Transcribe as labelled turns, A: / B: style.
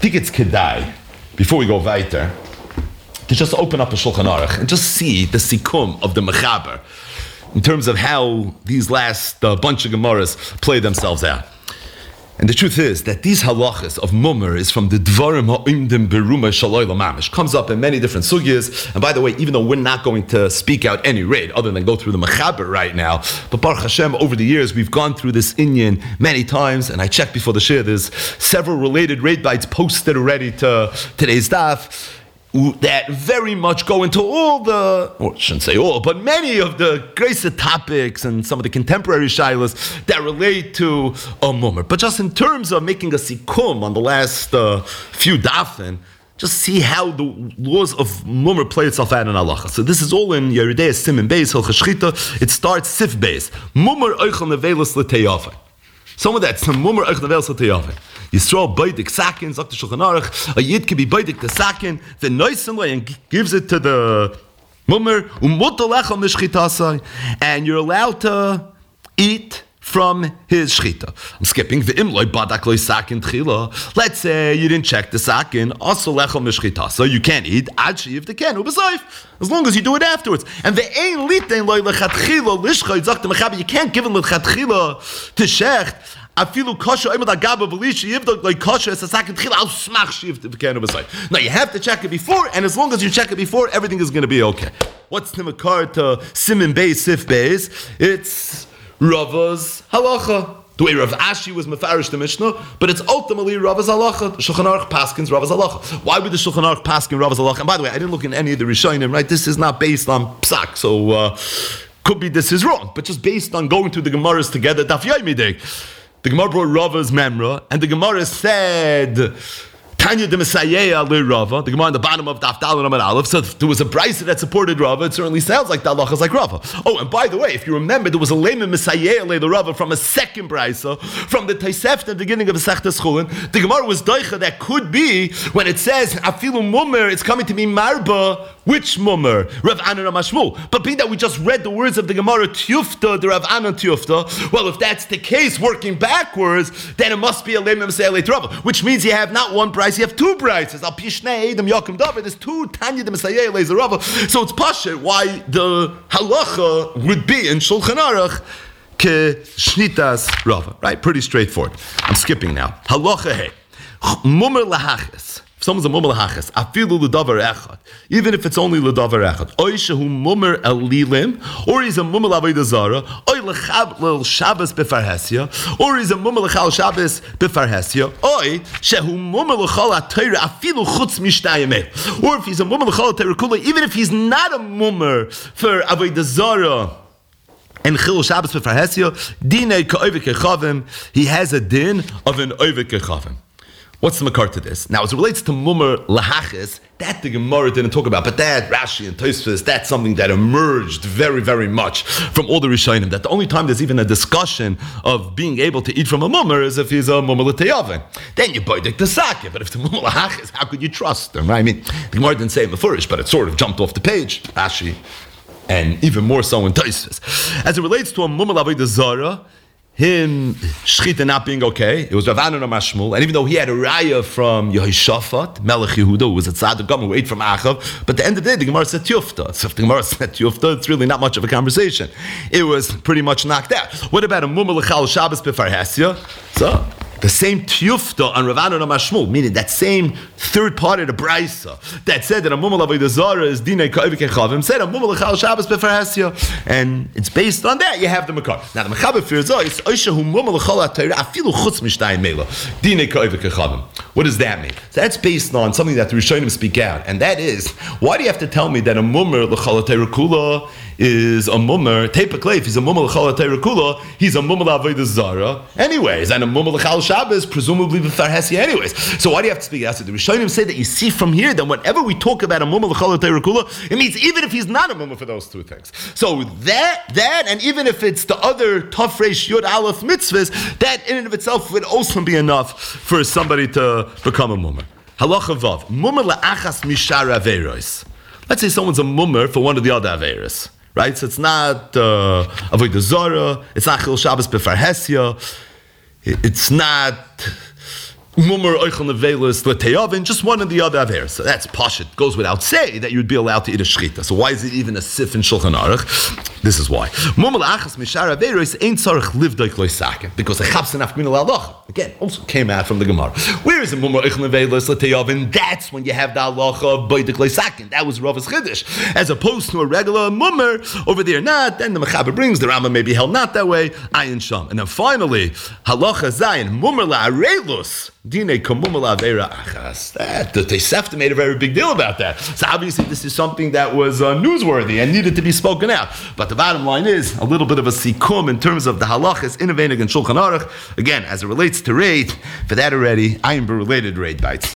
A: think it's kedai, before we go weiter, to just open up a Shulchan Aruch and just see the sikum of the Mechaber in terms of how these last bunch of Gemaras play themselves out. And the truth is that these halachas of mummer is from the Dvarim ha'imdim beruma shaloi lamamish. Comes up in many different sugyas. And by the way, even though we're not going to speak out any raid other than go through the Mechaber right now, but Baruch Hashem, over the years, we've gone through this inyan many times, and I checked before the shir, there's several related raid bites posted already to today's daf that very much go into all the, or I shouldn't say all, but many of the greater topics and some of the contemporary shilas that relate to a mummer. But just in terms of making a sikum on the last few dafin, just see how the laws of mummer play itself out in halacha. So this is all in Yeridei Simin Beis Hilchos Shchita. It starts Sif Beis. Mummer oichel nevelos l'teyaveh. Some of that's mummer oichel nevelos l'teyaveh. Yisrael baidik sakin, Zok the Shulchan Aruch, a yid can be baidik the sakin, the noisenlay, and gives it to the mummer, and you're allowed to eat from his shchita. I'm skipping the imloy badak loy sakin tchila. Let's say you didn't check the sakin, also lechol mishchita, so you can't eat ad shiv the ken ubezayif, as long as you do it afterwards. And the ein litein loy lechatchila lishcha, Zok the Mechaber, you can't give him lechatchila to shecht. Afilu kosher imad agaba v'lishi yivdok like kosher as a second tchila al smach shiv v'kenu b'sayif. Now you have to check it before, and as long as you check it before, everything is going to be okay. What's the makar to Simin Beis Sif Beis? It's Rava's halacha. The way Rav Ashi was mefarish the Mishnah, but it's ultimately Rava's halacha. Shulchan Aruch paskins Rava's halacha. Why would the Shulchan Aruch paskin Rava's halacha? And by the way, I didn't look in any of the Rishonim, right? This is not based on psak, so could be this is wrong, but just based on going through the Gemaras together, Daf Yomi. The Gemara brought Rava's memra, and the Gemara said, Tanya de Messiah le Rava, the Gemara on the bottom of Daf Daled Amud Aleph, so if there was a brisa that supported Rava, it certainly sounds like the halacha is like Rava. Oh, and by the way, if you remember, there was a Lema Messiah le Rava from a second brisa, from the Tosefta at the beginning of the Sechtes Chulin. The Gemara was doicha that could be, when it says, Afilu Mummer, it's coming to be Marba, which mummer? Rav Anan Mashmul. But being that we just read the words of the Gemara Tiyufta, the Rav Anan Tiyufta, well, if that's the case, working backwards, then it must be a Leim Messiah Rava, which means you have not one price, you have two prices. Al Pishnei Edom Yakum David. There's two Tanya de Messiah Rava. So it's pasha why the halacha would be in Shulchan Aruch ke Shnitas Rava. Right? Pretty straightforward. I'm skipping now. Halacha he. Mummer lahachis. Someone's a mummer lahachas, afilu l'davar echad, even if it's only l'davar echad. Oy shehu mummer elilim, or he's a mummer l'avodah zara, oy l'chab l'Shabbos befarhesia, or he's a mummer l'chal Shabbos befarhesia, oy shehu mummer l'chal ha'Torah afilu chutz mishtayimeh, or if he's a mummer l'chal ha'Torah kula, even if he's not a mummer for avodah zara and chil Shabbos befarhesia, dinei ka'ovek kechavim, he has a din of an ovek kechavim. What's the makar to this? Now, as it relates to mummer lahachis, that the Gemara didn't talk about, but that Rashi and Tosfos, that's something that emerged very, very much from all the Rishonim. That the only time there's even a discussion of being able to eat from a mummer is if he's a mummer l'teyavin. Then you boidik the sake, but if the mummer lahachis, how could you trust them? Right? I mean, the Gemara didn't say it mefurish, but it sort of jumped off the page. Rashi, and even more so in Tosfos. As it relates to a mummer l'avodah zara, him shchita not being okay, it was Rav Anan Mashmul, and even though he had a raya from Yehoshaphat, Melech Yehuda, who was a tzaddik governor who ate from Achav, but at the end of the day, the Gemara said Tiyufta. So if the Gemara said Tiyufta, it's really not much of a conversation. It was pretty much knocked out. What about a mummer l'chal Shabbos befarhesia? So the same tiyufta on Rav Anan Mashmul, meaning that same third part of the brisa that said that a mummer l'avodah zara is dinei ka'ovek kechavim, said a mummer l'chal Shabbos befarhesia, and it's based on that you have the makar. Now the Mechaber fears is oishahu mummer l'chal ha'Torah afilu chutz mishtayim mela dinei ka'ovek kechavim. What does that mean? So that's based on something that the Rishonim speak out, and that is, why do you have to tell me that a mummer l'chal ha'Torah kula is a mummer, tepakle, if he's a mummer l'chal ha'Torah kula, he's a mummer l'avodah zara anyways, and a mummer l'chal Shabbos presumably b'farhesia anyways. So why do you have to speak out? So the Rishonim say that you see from here that whenever we talk about a mummer l'chal ha'Torah kula, it means even if he's not a mummer for those two things. So that, and even if it's the other tough reish yud aleph mitzvahs, that in and of itself would also be enough for somebody to become a mummer. Halacha vav, mummer la'achas mishar aveiros. Let's say someone's a mummer for one of the other aveiros. Right? So it's not avodah zara, it's not chil Shabbos befarhesia, it's not Mummer oichel nevelis l'teyavin, just one of the other averes. So that's pashut. Goes without say that you'd be allowed to eat a shchita. So why is it even a sif in Shulchan Aruch? This is why. Mummer la'achas mishar averes ain't tzarich livdoik loisaken, because a chapsin afmin al-halacha again also came out from the Gemara. Where is it mummer oichel nevelis l'teyavin? That's when you have the halacha of boidik loisaken. That was Rav's chiddush, as opposed to a regular mummer over there. Not. Then the Mechaber brings the Rambam maybe held not that way. Ayin sham, and then finally halacha zayin mummer la'arelus. Dine kamumala vera achas. That the Tosefta made a very big deal about that. So obviously this is something that was newsworthy and needed to be spoken out. But the bottom line is a little bit of a sikum in terms of the halachas innovating in Shulchan Aruch. Again, as it relates to raid, for that already, I am related raid bites.